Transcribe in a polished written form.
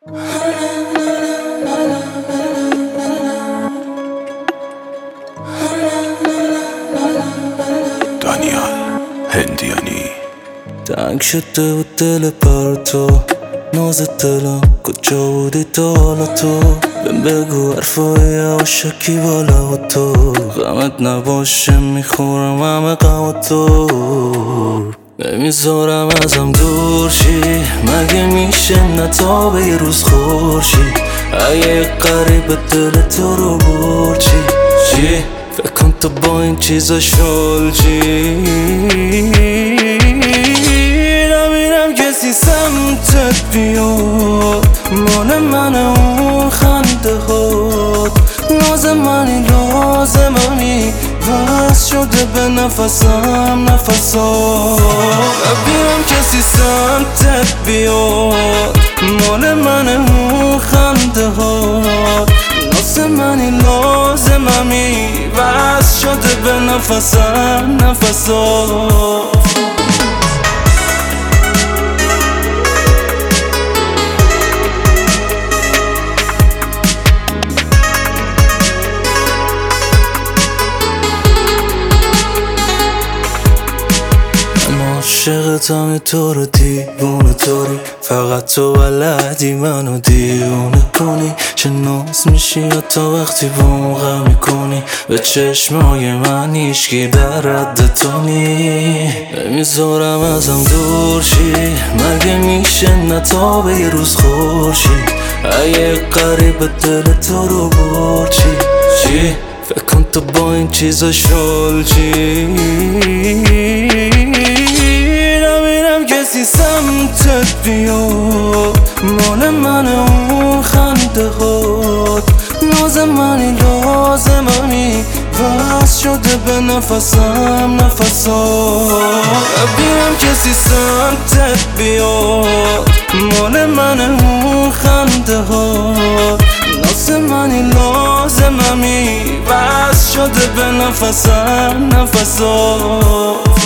دانیال هندیانی. تنگ شده بود دل پر تو، ناز دلم کجا بودی تا حالا تو؟ بهم بگو حرفای عاشقی بالا و تو، غمت نباشه میخورم همه غم تو، نمیذارم ازم دور شی. مگه میشه نتابه یه روز خورشید؟ اگه قریب دل تو رو برد چی؟ فکر کن تو با این چیزا شلجی. نمیرم کسی سمتت بیاد، مال من اون خنده هات، ناز منی لازممی وز شده به نفسم نفسات. نمیرم کسی سمتت بیاد، مال من اون خنده هات، ناز منی لازممی وز شده به نفسم نفسات. عاشقتم تو رو دیوونه طوری، فقط تو بلدی منو دیوونه کنی. چه ناز میشی حتی وقتی با غم میکنی، به چشمای من هیچکی در رد تو نی. نمیذارم ازم دور شی، مگه میشه نتابه یه روز خورشید؟ اگه قریب دل تو رو برد چی؟ فکر کن تو با این چیزا شلجی. نمیرم کسی سمتت بیاد، مال من اون خنده هات، ناز منی لازممی وز شده به نفسم نفسات. نمیرم کسی سمتت بیاد، مال من اون خنده هات، ناز منی لازممی وز شده به نفسم نفسات.